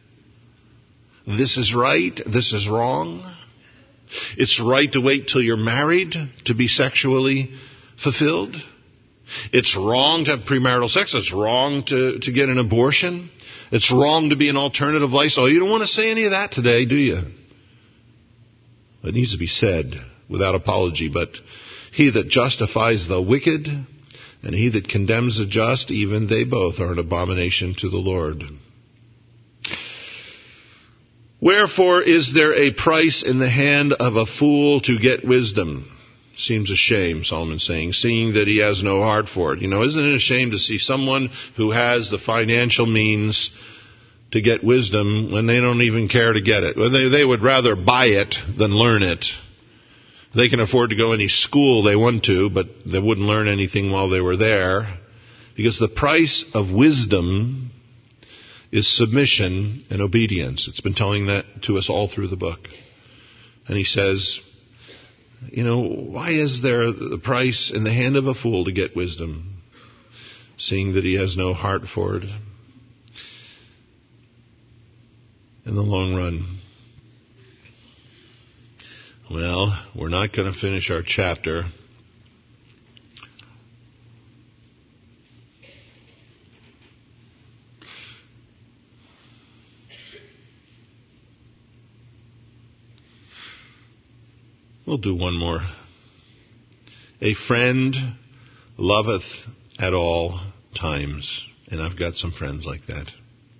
This is right. This is wrong. It's right to wait till you're married to be sexually fulfilled. It's wrong to have premarital sex. It's wrong to, to get an abortion. It's wrong to be an alternative lifestyle. You don't want to say any of that today, do you? It needs to be said without apology. But he that justifies the wicked and he that condemns the just, even they both are an abomination to the Lord. Wherefore is there a price in the hand of a fool to get wisdom? Seems a shame, Solomon's saying, seeing that he has no heart for it. You know, isn't it a shame to see someone who has the financial means to get wisdom when they don't even care to get it? Well, they, they would rather buy it than learn it. They can afford to go any school they want to, but they wouldn't learn anything while they were there. Because the price of wisdom is submission and obedience. It's been telling that to us all through the book. And he says, You know, why is there the price in the hand of a fool to get wisdom, seeing that he has no heart for it in the long run? Well, we're not going to finish our chapter. We'll do one more. A friend loveth at all times. And I've got some friends like that.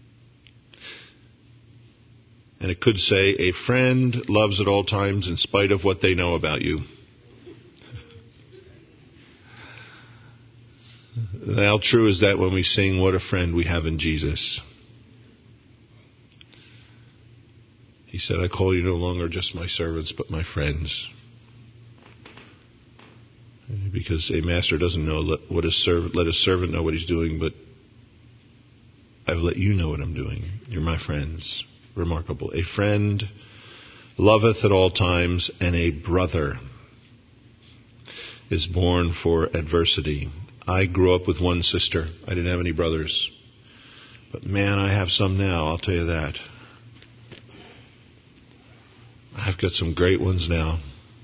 And it could say, a friend loves at all times in spite of what they know about you. How true is that when we sing, what a friend we have in Jesus? He said, I call you no longer just my servants, but my friends. Because a master doesn't know what a servant, let a servant know what he's doing, but I've let you know what I'm doing. You're my friends. Remarkable. A friend loveth at all times, and a brother is born for adversity. I grew up with one sister. I didn't have any brothers. But man, I have some now, I'll tell you that. I've got some great ones now.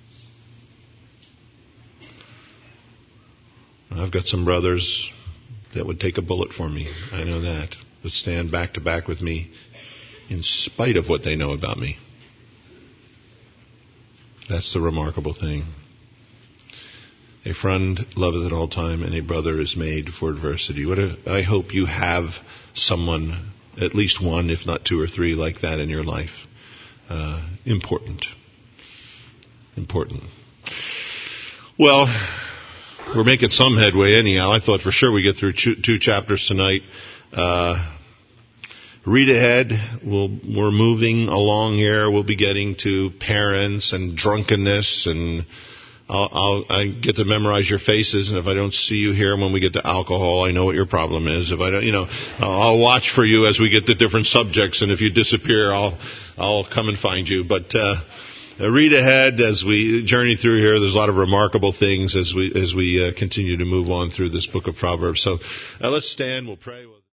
I've got some brothers that would take a bullet for me. I know that. Would stand back to back with me in spite of what they know about me. That's the remarkable thing. A friend loveth at all time, and a brother is made for adversity. What a, I hope you have someone, at least one, if not two or three, like that in your life. Uh, important. Important. Well, we're making some headway anyhow. I thought for sure we get through two, two chapters tonight. Uh, read ahead. We'll, we're moving along here. We'll be getting to parents and drunkenness, and I'll, I'll, I get to memorize your faces. And if I don't see you here when we get to alcohol, I know what your problem is. If I don't, you know, I'll watch for you as we get to different subjects. And if you disappear, I'll, I'll come and find you. But, uh, read ahead as we journey through here. There's a lot of remarkable things as we as we uh, continue to move on through this book of Proverbs. So uh, let's stand. We'll pray.